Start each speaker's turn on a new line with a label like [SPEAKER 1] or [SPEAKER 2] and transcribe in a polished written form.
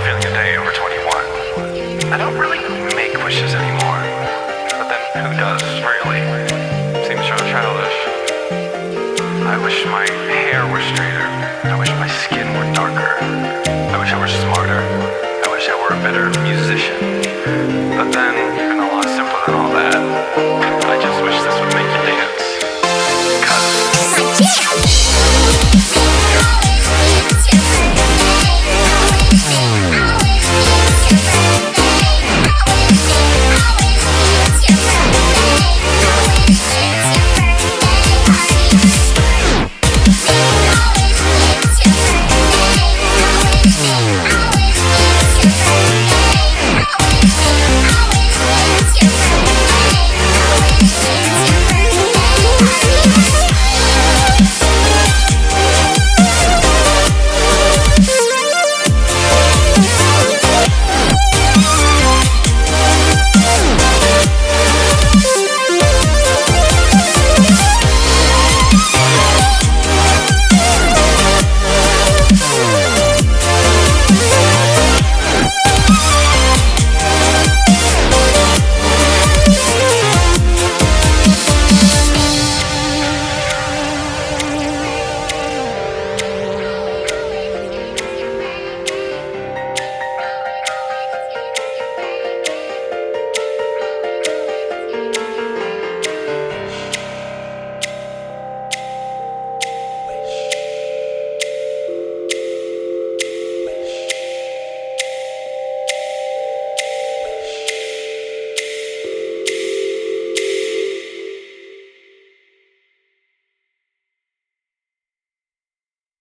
[SPEAKER 1] feeling a day over 21. I don't really make wishes anymore. But then who does, really? Seems sort of childish. I wish my hair were straighter. I wish my skin were darker. I wish I were smarter. I wish I were a better musician. But then, even a lot simpler than all that, I just wish this would make you dance.